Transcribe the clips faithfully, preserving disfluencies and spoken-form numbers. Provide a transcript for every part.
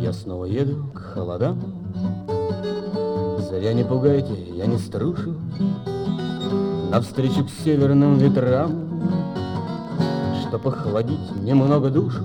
Я снова еду к холодам. Зря не пугайте, я не струшу. Навстречу к северным ветрам, чтоб охладить немного душу.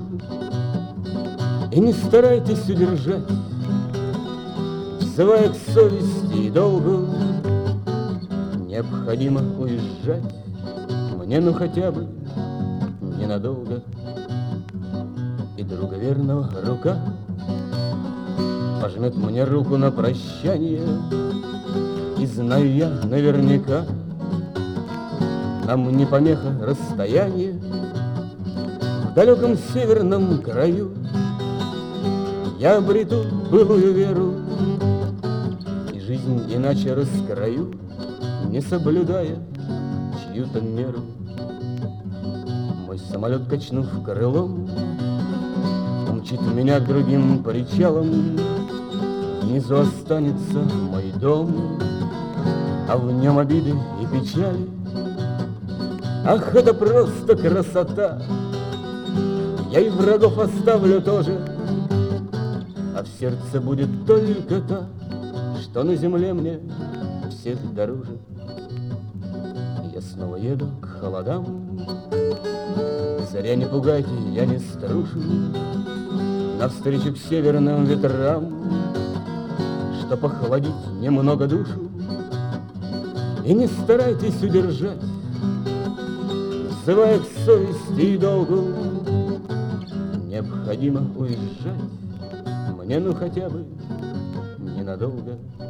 И не старайтесь удержать, взывая к совести и долгу. Необходимо уезжать мне, ну хотя бы ненадолго. И друга верного рука пожмет мне руку на прощание. И знаю я наверняка, нам не помеха расстояние. В далеком северном краю я обрету былую веру, и жизнь иначе раскрою, не соблюдая чью-то меру. Мой самолет, качнув крылом, умчит меня к другим причалам. Внизу останется мой дом, а в нем обиды и печали. Ах, это просто красота! Я и врагов оставлю тоже, а в сердце будет только та, что на земле мне всех дороже. Я снова еду к холодам. Зря не пугайте, я не струшу. Навстречу к северным ветрам, чтоб охладить немного душу. И не старайтесь удержать, взывая к совести и долгу. Необходимо уезжать мне, ну хотя бы ненадолго.